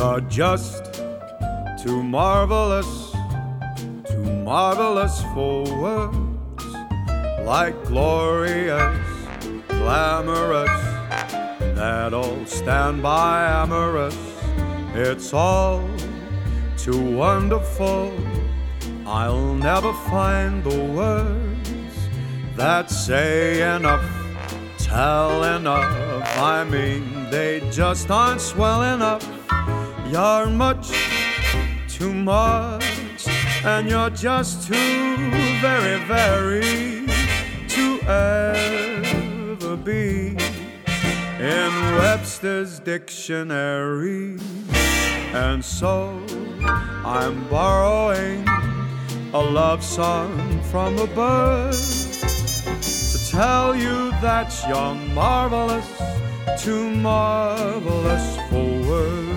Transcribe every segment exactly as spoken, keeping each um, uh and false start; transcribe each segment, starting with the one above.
You're just too marvelous, too marvelous for words, like glorious, glamorous, that old standby amorous. It's all too wonderful. I'll never find the words that say enough, tell enough. I mean, they just aren't swell enough. You're much too much, and you're just too very, very to ever be in Webster's dictionary. And so I'm borrowing a love song from a bird to tell you that you're marvelous, too marvelous for words.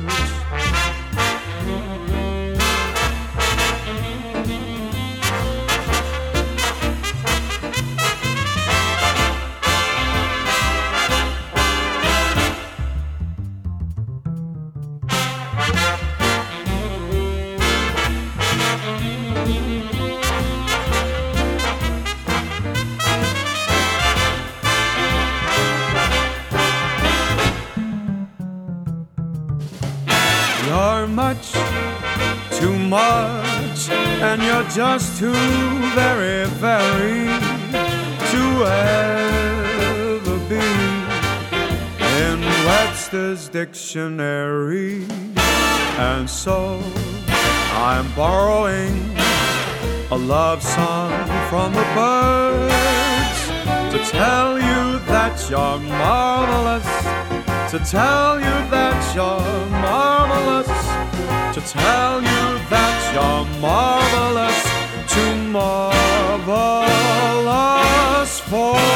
You're much too much, and you're just too very, very to ever be in Webster's dictionary. And so I'm borrowing a love song from the birds to tell you that you're marvelous, to tell you that you're marvelous, to tell you that you're marvelous, too marvelous for